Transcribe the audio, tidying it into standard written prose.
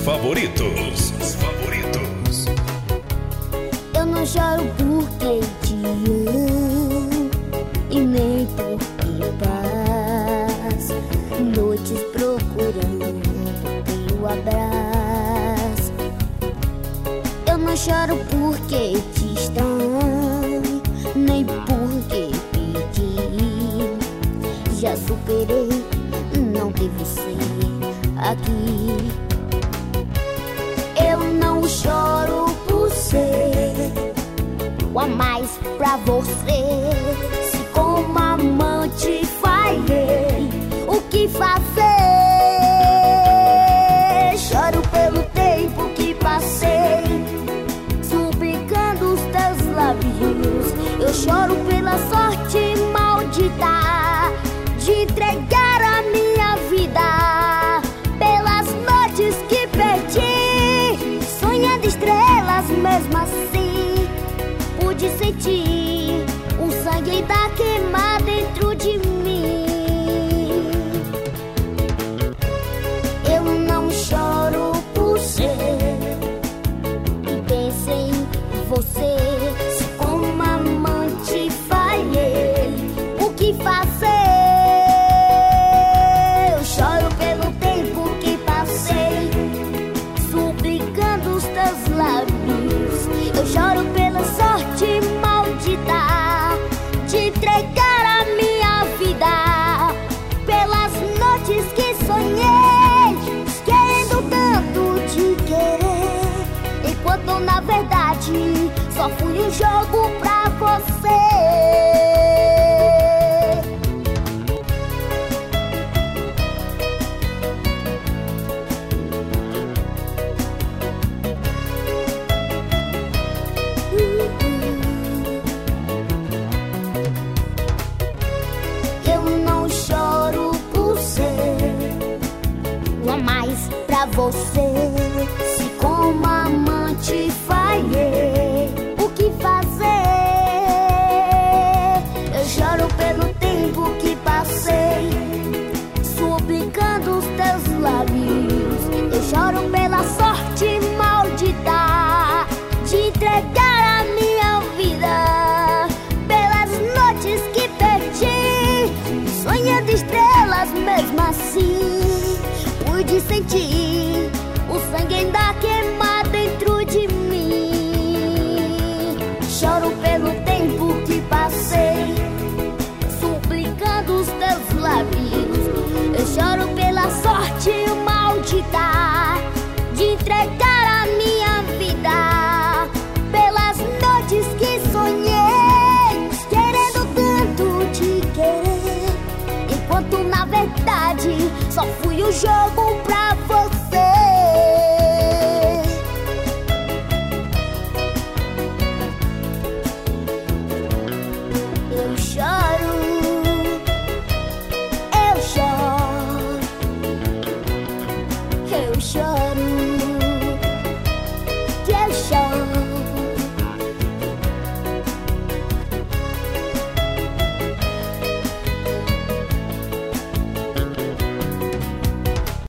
favoritos. Eu não choro porque te amo e nem porque paz. Noites procurando teu abraço. Eu não choro porque te estranho, nem porque pedi. Já superei, não teve ser aqui. Eu não choro por ser o a mais pra você. Se como amante falhei, o que fazer? Choro pelo tempo que passei, suplicando os teus lábios. Eu choro pela sorte maldita de entregar a minha vida, pelas noites que perdi, sonhando estrelas. Mesmo assim pude sentir o sangue ainda queimar dentro de mim. Eu não choro por ser e pensei em você. Se como amante falhei, o que fazer? Eu choro pelo tempo que passei, suplicando os teus lábios. Eu choro pela sorte maldita de entregar a minha vida, pelas noites que sonhei, querendo tanto te querer, enquanto na verdade só fui um jogo pra você. Pra você, se como amante falhei, o que fazer? Eu choro pelo tempo que passei, suplicando os teus lábios. Eu choro pela sorte maldita de entregar a minha vida, pelas noites que perdi, sonhando estrelas. Mesmo assim pude sentir o sangue ainda queimar dentro de mim. Choro pelo tempo que passei, suplicando os teus lábios. Eu choro pela sorte maldita de entregar a minha vida, pelas noites que sonhei, querendo tanto te querer, enquanto na verdade só fui um jogo pra você. Eu choro, eu choro, eu choro.